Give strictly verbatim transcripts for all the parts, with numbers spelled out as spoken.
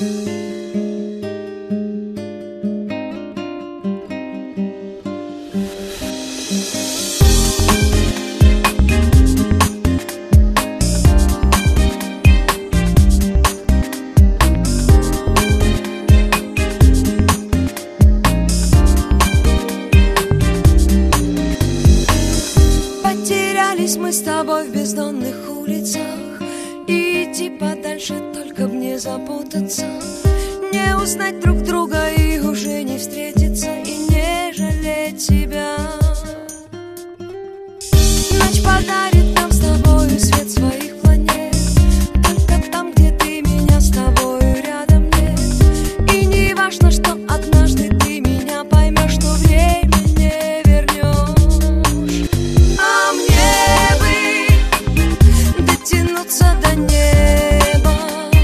Мы с тобой в бездонных улицах, и идти подальше, только б не запутаться, не узнать друг друга и уже не встретиться, и не жалеть себя. Ночь подарит нам с тобою свет своих планет, только там, где ты, меня с тобою рядом нет. И не важно, что однажды ты меня поймешь, что время не вернешь. А мне дотянуться до неба,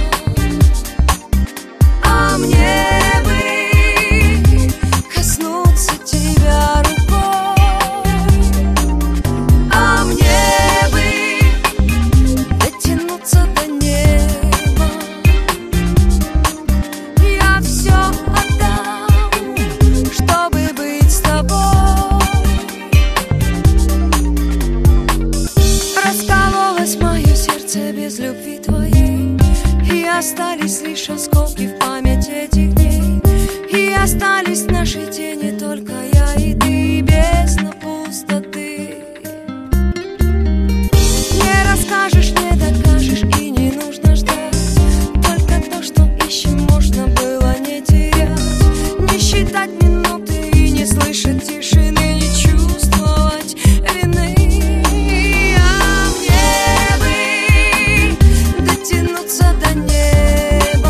а мне бы коснуться тебя рукой, а мне бы дотянуться до неба. Я все отдам, чтобы быть с тобой. Раскололось мое сердце без любви твоей, и остались лишь осколки в память этих дней, и остались наши тени, только я и ты, бездна пустоты. Не расскажешь, не докажешь, и не нужно ждать, только то, что ищем, можно было не терять, не считать минуты и не слышать тишины, не чувствовать вины. До неба,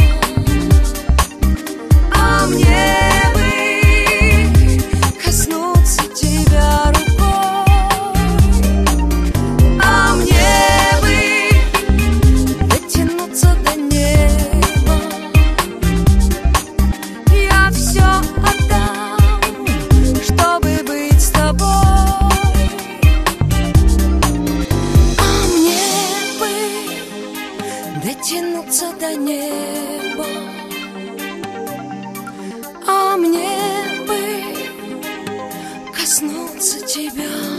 а мне бы коснуться тебя рукой, а мне бы дотянуться до неба. Я все отдам, чтобы быть с тобой. А мне бы дотянуться до неба, а мне бы коснуться тебя.